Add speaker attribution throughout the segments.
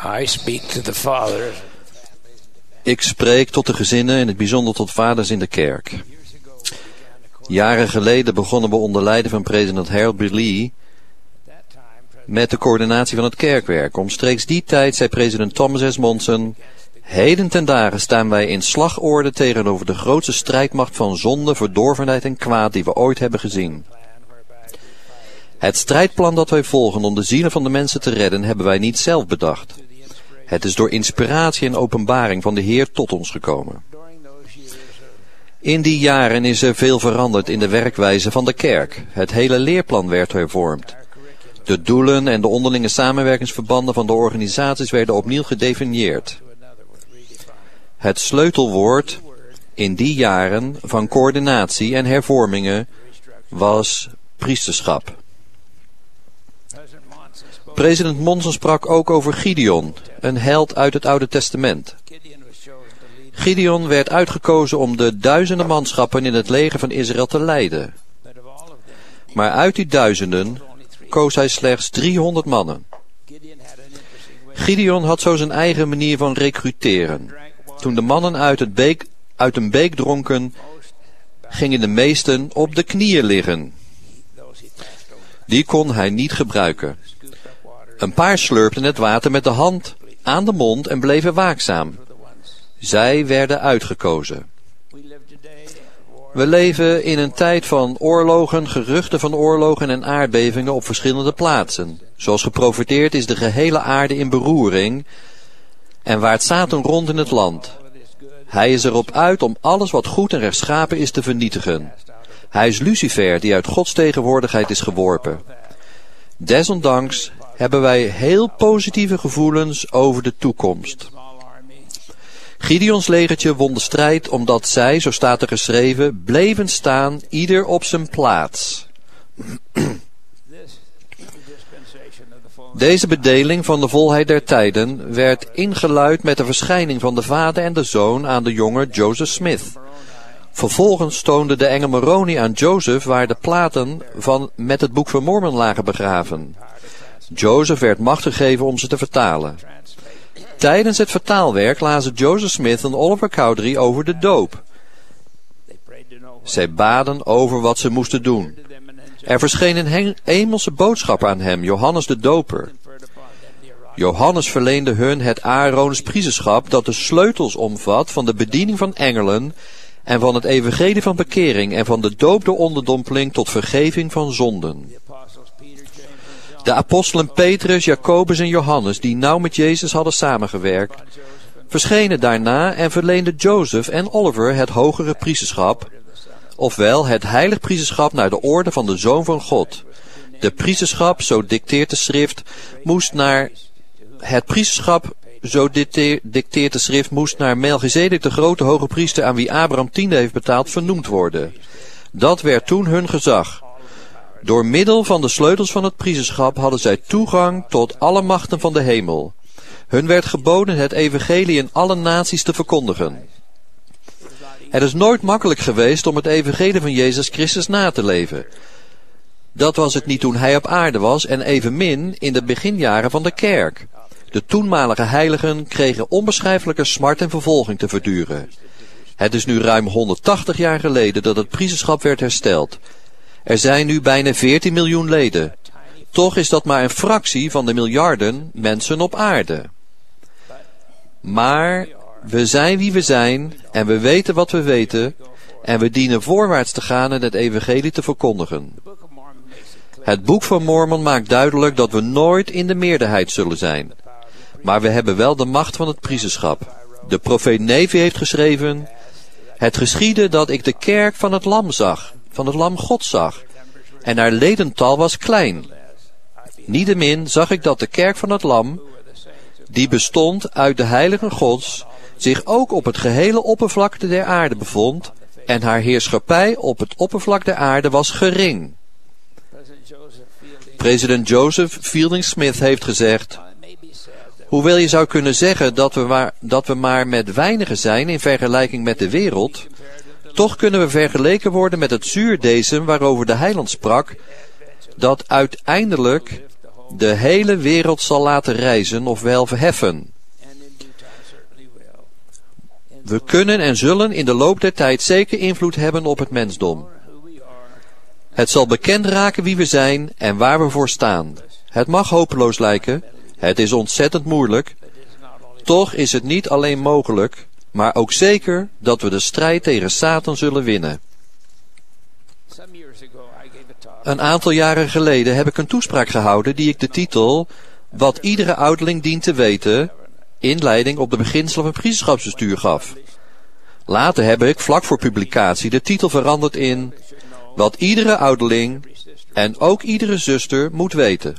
Speaker 1: I speak to the fathers.
Speaker 2: Ik spreek tot de gezinnen, in het bijzonder tot vaders in de kerk. Jaren geleden begonnen we onder leiding van president Harold B. Lee met de coördinatie van het kerkwerk. Omstreeks die tijd zei president Thomas S. Monson: heden ten dagen staan wij in slagorde tegenover de grootste strijdmacht van zonde, verdorvenheid en kwaad die we ooit hebben gezien. Het strijdplan dat wij volgen om de zielen van de mensen te redden, hebben wij niet zelf bedacht. Het is door inspiratie en openbaring van de Heer tot ons gekomen. In die jaren is er veel veranderd in de werkwijze van de kerk. Het hele leerplan werd hervormd. De doelen en de onderlinge samenwerkingsverbanden van de organisaties werden opnieuw gedefinieerd. Het sleutelwoord in die jaren van coördinatie en hervormingen was priesterschap. President Monson sprak ook over Gideon, een held uit het Oude Testament. Gideon werd uitgekozen om de duizenden manschappen in het leger van Israël te leiden. Maar uit die duizenden koos hij slechts 300 mannen. Gideon had zo zijn eigen manier van recruteren. Toen de mannen uit een beek dronken, gingen de meesten op de knieën liggen. Die kon hij niet gebruiken. Een paar slurpten het water met de hand aan de mond en bleven waakzaam. Zij werden uitgekozen. We leven in een tijd van oorlogen, geruchten van oorlogen en aardbevingen op verschillende plaatsen. Zoals geprofeteerd is de gehele aarde in beroering en waart Satan rond in het land. Hij is erop uit om alles wat goed en rechtschapen is te vernietigen. Hij is Lucifer die uit Gods tegenwoordigheid is geworpen. Desondanks hebben wij heel positieve gevoelens over de toekomst. Gideons legertje won de strijd omdat zij, zo staat er geschreven, bleven staan, ieder op zijn plaats. Deze bedeling van de volheid der tijden werd ingeluid met de verschijning van de vader en de zoon aan de jonge Joseph Smith. Vervolgens toonde de engel Moroni aan Joseph waar de platen met het boek van Mormon lagen begraven. Joseph werd macht gegeven om ze te vertalen. Tijdens het vertaalwerk lazen Joseph Smith en Oliver Cowdery over de doop. Zij baden over wat ze moesten doen. Er verscheen een hemelse boodschap aan hem, Johannes de Doper. Johannes verleende hun het Aaronisch priesterschap dat de sleutels omvat van de bediening van engelen en van het evangelie van bekering en van de doop door onderdompeling tot vergeving van zonden. De apostelen Petrus, Jacobus en Johannes, die nauw met Jezus hadden samengewerkt, verschenen daarna en verleenden Joseph en Oliver het hogere priesterschap, ofwel het heilig priesterschap naar de orde van de Zoon van God. De priesterschap, zo dicteert de schrift, moest naar Melchizedek, de grote hoge priester aan wie Abraham tiende heeft betaald, vernoemd worden. Dat werd toen hun gezag. Door middel van de sleutels van het priesterschap hadden zij toegang tot alle machten van de hemel. Hun werd geboden het evangelie in alle naties te verkondigen. Het is nooit makkelijk geweest om het evangelie van Jezus Christus na te leven. Dat was het niet toen hij op aarde was en evenmin in de beginjaren van de kerk. De toenmalige heiligen kregen onbeschrijfelijke smart en vervolging te verduren. Het is nu ruim 180 jaar geleden dat het priesterschap werd hersteld. Er zijn nu bijna 14 miljoen leden. Toch is dat maar een fractie van de miljarden mensen op aarde. Maar we zijn wie we zijn en we weten wat we weten en we dienen voorwaarts te gaan en het evangelie te verkondigen. Het boek van Mormon maakt duidelijk dat we nooit in de meerderheid zullen zijn. Maar we hebben wel de macht van het priesterschap. De profeet Nevi heeft geschreven: het geschiedde dat ik de kerk van het lam zag, van het lam God zag, en haar ledental was klein. Niettemin zag ik dat de kerk van het lam, die bestond uit de heiligen Gods, zich ook op het gehele oppervlakte der aarde bevond, en haar heerschappij op het oppervlak der aarde was gering. President Joseph Fielding Smith heeft gezegd: hoewel je zou kunnen zeggen dat we maar met weinigen zijn in vergelijking met de wereld, toch kunnen we vergeleken worden met het zuurdesem waarover de heiland sprak, dat uiteindelijk de hele wereld zal laten rijzen of wel verheffen. We kunnen en zullen in de loop der tijd zeker invloed hebben op het mensdom. Het zal bekend raken wie we zijn en waar we voor staan. Het mag hopeloos lijken, het is ontzettend moeilijk. Toch is het niet alleen mogelijk, maar ook zeker dat we de strijd tegen Satan zullen winnen. Een aantal jaren geleden heb ik een toespraak gehouden die ik de titel "Wat iedere ouderling dient te weten" inleiding op de beginselen van het priesterschapsbestuur gaf. Later heb ik, vlak voor publicatie, de titel veranderd in "Wat iedere ouderling en ook iedere zuster moet weten."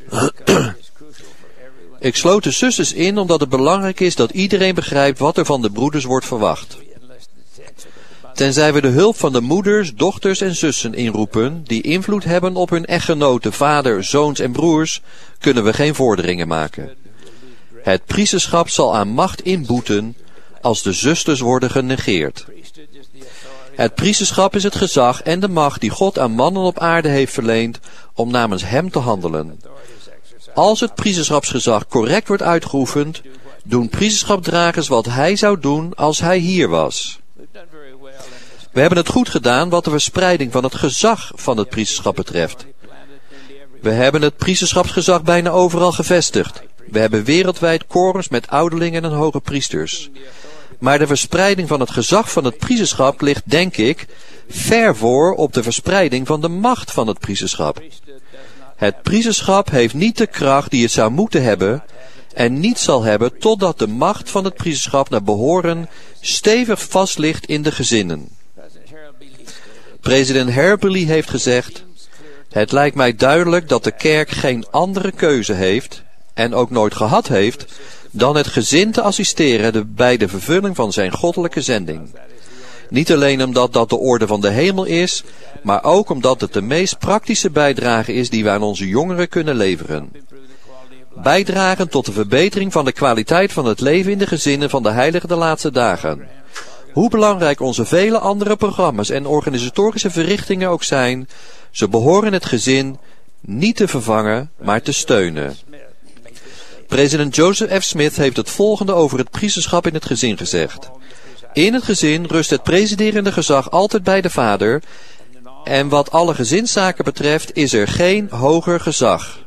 Speaker 2: Ik sloot de zusters in omdat het belangrijk is dat iedereen begrijpt wat er van de broeders wordt verwacht. Tenzij we de hulp van de moeders, dochters en zussen inroepen, die invloed hebben op hun echtgenoten, vader, zoons en broers, kunnen we geen vorderingen maken. Het priesterschap zal aan macht inboeten als de zusters worden genegeerd. Het priesterschap is het gezag en de macht die God aan mannen op aarde heeft verleend om namens hem te handelen. Als het priesterschapsgezag correct wordt uitgeoefend, doen priesterschapdragers wat hij zou doen als hij hier was. We hebben het goed gedaan wat de verspreiding van het gezag van het priesterschap betreft. We hebben het priesterschapsgezag bijna overal gevestigd. We hebben wereldwijd korens met ouderlingen en hoge priesters. Maar de verspreiding van het gezag van het priesterschap ligt, denk ik, ver voor op de verspreiding van de macht van het priesterschap. Het priesterschap heeft niet de kracht die het zou moeten hebben en niet zal hebben totdat de macht van het priesterschap naar behoren stevig vast ligt in de gezinnen. President Herbely heeft gezegd: "Het lijkt mij duidelijk dat de kerk geen andere keuze heeft en ook nooit gehad heeft dan het gezin te assisteren bij de vervulling van zijn goddelijke zending. Niet alleen omdat dat de orde van de hemel is, maar ook omdat het de meest praktische bijdrage is die we aan onze jongeren kunnen leveren. Bijdragen tot de verbetering van de kwaliteit van het leven in de gezinnen van de heiligen de laatste dagen. Hoe belangrijk onze vele andere programma's en organisatorische verrichtingen ook zijn, ze behoren het gezin niet te vervangen, maar te steunen." President Joseph F. Smith heeft het volgende over het priesterschap in het gezin gezegd: "In het gezin rust het presiderende gezag altijd bij de vader, en wat alle gezinszaken betreft is er geen hoger gezag."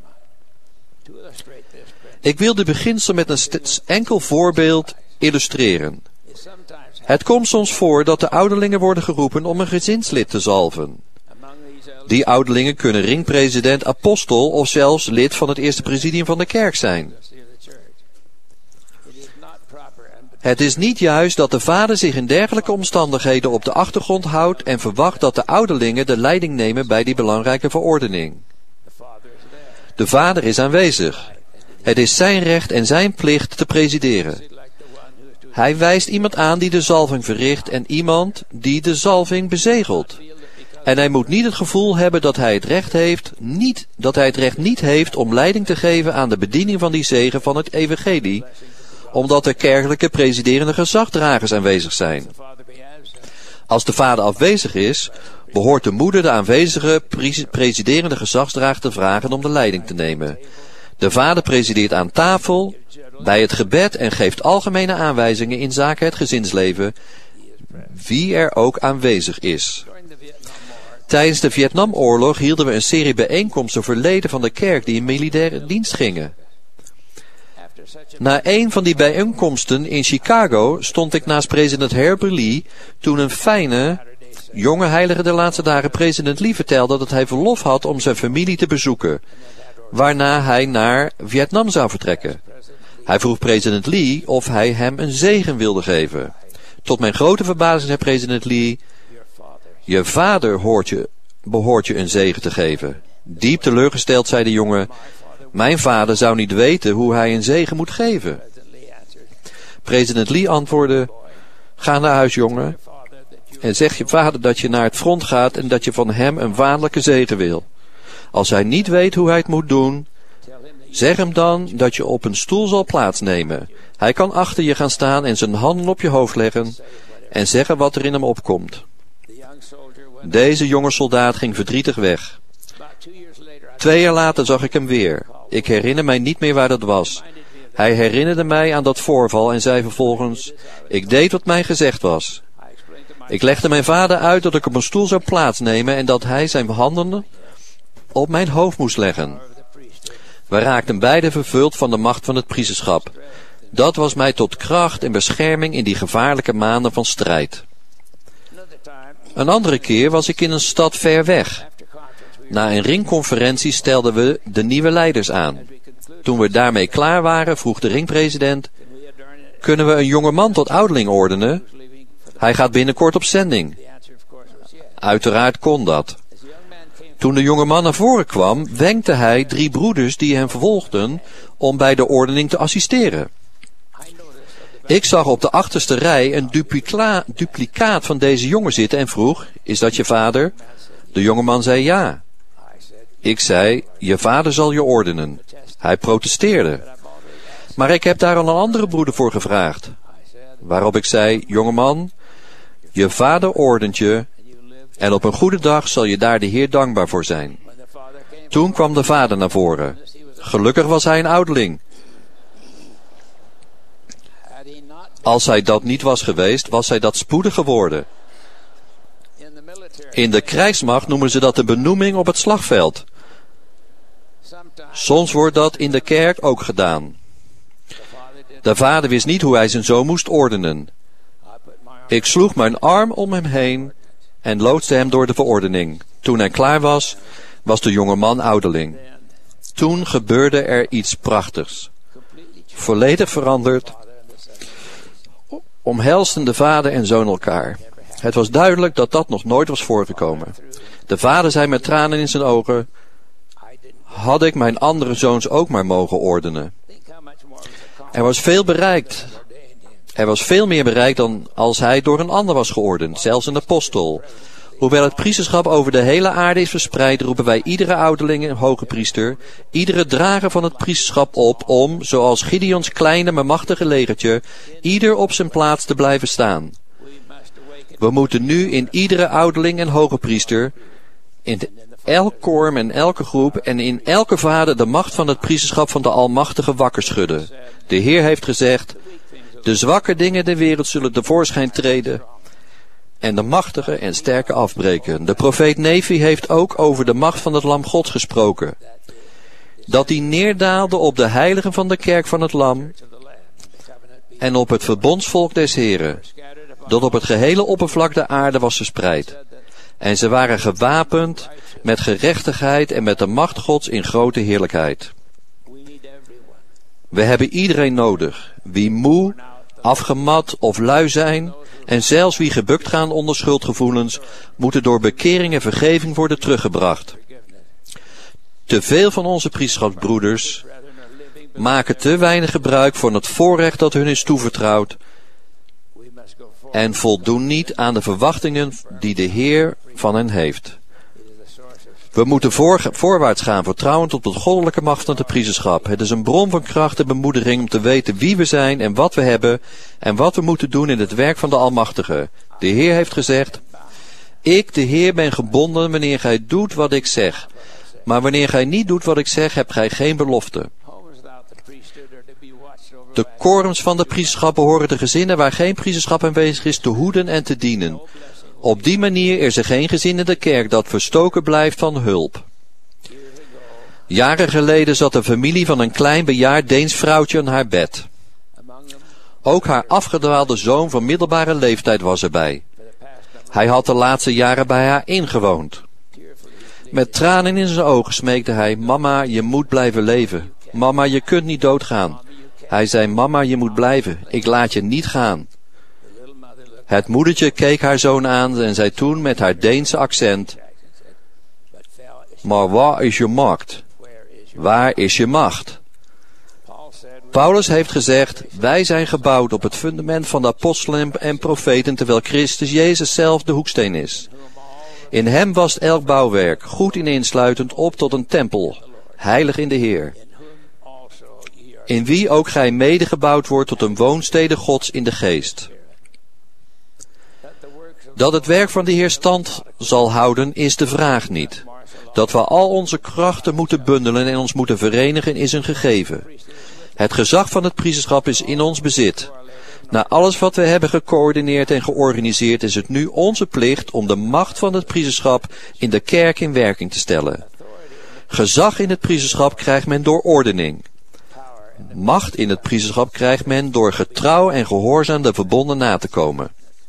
Speaker 2: Ik wil de beginsel met een enkel voorbeeld illustreren. Het komt soms voor dat de ouderlingen worden geroepen om een gezinslid te zalven. Die ouderlingen kunnen ringpresident, apostel of zelfs lid van het eerste presidium van de kerk zijn. Het is niet juist dat de vader zich in dergelijke omstandigheden op de achtergrond houdt en verwacht dat de ouderlingen de leiding nemen bij die belangrijke verordening. De vader is aanwezig. Het is zijn recht en zijn plicht te presideren. Hij wijst iemand aan die de zalving verricht en iemand die de zalving bezegelt. En hij moet niet het gevoel hebben dat hij het recht niet heeft om leiding te geven aan de bediening van die zegen van het evangelie, omdat er kerkelijke presiderende gezagdragers aanwezig zijn. Als de vader afwezig is, behoort de moeder de aanwezige presiderende gezagsdrager te vragen om de leiding te nemen. De vader presideert aan tafel, bij het gebed en geeft algemene aanwijzingen in zaken het gezinsleven, wie er ook aanwezig is. Tijdens de Vietnamoorlog hielden we een serie bijeenkomsten voor leden van de kerk die in militaire dienst gingen. Na een van die bijeenkomsten in Chicago stond ik naast president Herbert Lee toen een fijne, jonge heilige de laatste dagen president Lee vertelde dat hij verlof had om zijn familie te bezoeken, waarna hij naar Vietnam zou vertrekken. Hij vroeg president Lee of hij hem een zegen wilde geven. Tot mijn grote verbazing zei president Lee: "Je vader behoort je een zegen te geven." Diep teleurgesteld zei de jongen: "Mijn vader zou niet weten hoe hij een zegen moet geven." President Lee antwoordde: "Ga naar huis, jongen, en zeg je vader dat je naar het front gaat en dat je van hem een vaderlijke zegen wil. Als hij niet weet hoe hij het moet doen, zeg hem dan dat je op een stoel zal plaatsnemen. Hij kan achter je gaan staan en zijn handen op je hoofd leggen en zeggen wat er in hem opkomt." Deze jonge soldaat ging verdrietig weg. 2 jaar later zag ik hem weer. Ik herinner mij niet meer waar dat was. Hij herinnerde mij aan dat voorval en zei vervolgens: ik deed wat mij gezegd was. Ik legde mijn vader uit dat ik op een stoel zou plaatsnemen en dat hij zijn handen op mijn hoofd moest leggen. We raakten beiden vervuld van de macht van het priesterschap. Dat was mij tot kracht en bescherming in die gevaarlijke maanden van strijd. Een andere keer was ik in een stad ver weg. Na een ringconferentie stelden we de nieuwe leiders aan. Toen we daarmee klaar waren, vroeg de ringpresident: kunnen we een jonge man tot ouderling ordenen? Hij gaat binnenkort op zending. Uiteraard kon dat. Toen de jonge man naar voren kwam, wenkte hij 3 broeders die hem volgden om bij de ordening te assisteren. Ik zag op de achterste rij een duplicaat van deze jongen zitten en vroeg: is dat je vader? De jongeman zei ja. Ik zei: je vader zal je ordenen. Hij protesteerde. Maar ik heb daar al een andere broeder voor gevraagd. Waarop ik zei: jongeman, je vader ordent je en op een goede dag zal je daar de Heer dankbaar voor zijn. Toen kwam de vader naar voren. Gelukkig was hij een ouderling. Als hij dat niet was geweest, was hij dat spoedig geworden. In de krijgsmacht noemen ze dat de benoeming op het slagveld. Soms wordt dat in de kerk ook gedaan. De vader wist niet hoe hij zijn zoon moest ordenen. Ik sloeg mijn arm om hem heen en loodste hem door de verordening. Toen hij klaar was, was de jonge man ouderling. Toen gebeurde er iets prachtigs. Volledig veranderd omhelsten de vader en zoon elkaar. Het was duidelijk dat dat nog nooit was voorgekomen. De vader zei met tranen in zijn ogen: had ik mijn andere zoons ook maar mogen ordenen. Er was veel bereikt. Er was veel meer bereikt dan als hij door een ander was geordend, zelfs een apostel. Hoewel het priesterschap over de hele aarde is verspreid, roepen wij iedere ouderling en hoge priester, iedere drager van het priesterschap op om, zoals Gideons kleine maar machtige legertje, ieder op zijn plaats te blijven staan. We moeten nu in iedere ouderling en hoge priester, in elk koor en elke groep en in elke vader de macht van het priesterschap van de Almachtige wakker schudden. De Heer heeft gezegd: de zwakke dingen der wereld zullen tevoorschijn treden en de machtige en sterke afbreken. De profeet Nefi heeft ook over de macht van het Lam Gods gesproken. Dat die neerdaalde op de heiligen van de kerk van het Lam en op het verbondsvolk des Heren, dat op het gehele oppervlak der aarde was verspreid. En ze waren gewapend met gerechtigheid en met de macht Gods in grote heerlijkheid. We hebben iedereen nodig, wie moe, afgemat of lui zijn, en zelfs wie gebukt gaan onder schuldgevoelens, moeten door bekering en vergeving worden teruggebracht. Te veel van onze priesterschapsbroeders maken te weinig gebruik van het voorrecht dat hun is toevertrouwd en voldoen niet aan de verwachtingen die de Heer van hen heeft. We moeten voorwaarts gaan, vertrouwend op de goddelijke macht van het priesterschap. Het is een bron van kracht en bemoediging om te weten wie we zijn en wat we hebben en wat we moeten doen in het werk van de Almachtige. De Heer heeft gezegd: ik, de Heer, ben gebonden wanneer gij doet wat ik zeg. Maar wanneer gij niet doet wat ik zeg, hebt gij geen belofte. De korens van de priesterschap behoren de gezinnen waar geen priesterschap aanwezig is te hoeden en te dienen. Op die manier is er geen gezin in de kerk dat verstoken blijft van hulp. Jaren geleden zat de familie van een klein bejaard Deens vrouwtje aan haar bed. Ook haar afgedwaalde zoon van middelbare leeftijd was erbij. Hij had de laatste jaren bij haar ingewoond. Met tranen in zijn ogen smeekte hij: mama, je moet blijven leven. Mama, je kunt niet doodgaan. Hij zei: mama, je moet blijven. Ik laat je niet gaan. Het moedertje keek haar zoon aan en zei toen met haar Deense accent: maar waar is je macht? Waar is je macht? Paulus heeft gezegd: wij zijn gebouwd op het fundament van de apostelen en profeten, terwijl Christus Jezus zelf de hoeksteen is. In hem was elk bouwwerk, goed ineensluitend, op tot een tempel, heilig in de Heer. In wie ook gij mede gebouwd wordt tot een woonstede Gods in de geest. Dat het werk van de Heer stand zal houden, is de vraag niet. Dat we al onze krachten moeten bundelen en ons moeten verenigen is een gegeven. Het gezag van het priesterschap is in ons bezit. Na alles wat we hebben gecoördineerd en georganiseerd is het nu onze plicht om de macht van het priesterschap in de kerk in werking te stellen. Gezag in het priesterschap krijgt men door ordening. Macht in het priesterschap krijgt men door getrouw en gehoorzaam de verbonden na te komen.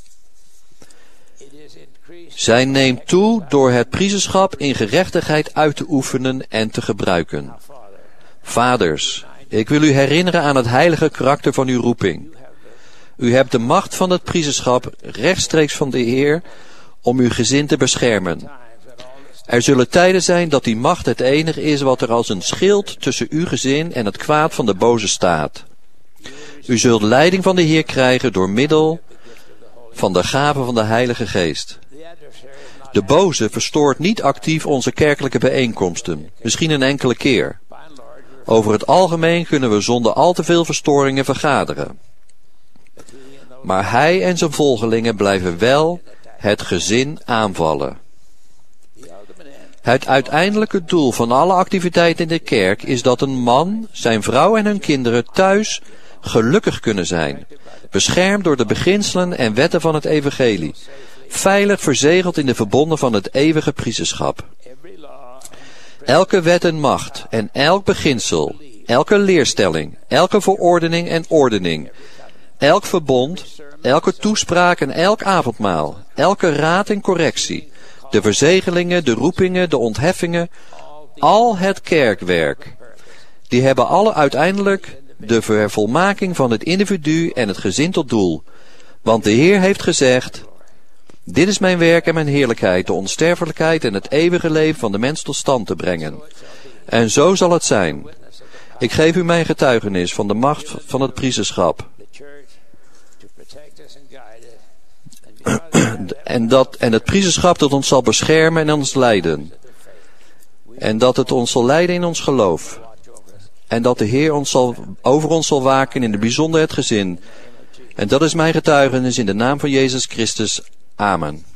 Speaker 2: Zij neemt toe door het priesterschap in gerechtigheid uit te oefenen en te gebruiken. Vaders, ik wil u herinneren aan het heilige karakter van uw roeping. U hebt de macht van het priesterschap rechtstreeks van de Heer om uw gezin te beschermen. Er zullen tijden zijn dat die macht het enige is wat er als een schild tussen uw gezin en het kwaad van de boze staat. U zult leiding van de Heer krijgen door middel van de gave van de Heilige Geest. De boze verstoort niet actief onze kerkelijke bijeenkomsten, misschien een enkele keer. Over het algemeen kunnen we zonder al te veel verstoringen vergaderen. Maar hij en zijn volgelingen blijven wel het gezin aanvallen. Het uiteindelijke doel van alle activiteiten in de kerk is dat een man, zijn vrouw en hun kinderen thuis gelukkig kunnen zijn, beschermd door de beginselen en wetten van het evangelie, veilig verzegeld in de verbonden van het eeuwige priesterschap. Elke wet en macht en elk beginsel, elke leerstelling, elke verordening en ordening, elk verbond, elke toespraak en elk avondmaal, elke raad en correctie, de verzegelingen, de roepingen, de ontheffingen, al het kerkwerk, die hebben alle uiteindelijk de vervolmaking van het individu en het gezin tot doel. Want de Heer heeft gezegd, dit is mijn werk en mijn heerlijkheid, de onsterfelijkheid en het eeuwige leven van de mens tot stand te brengen. En zo zal het zijn. Ik geef u mijn getuigenis van de macht van het priesterschap. En het priesterschap dat ons zal beschermen en ons leiden. En dat het ons zal leiden in ons geloof. En dat de Heer over ons zal waken, in het bijzonder het gezin. En dat is mijn getuigenis in de naam van Jezus Christus. Amen.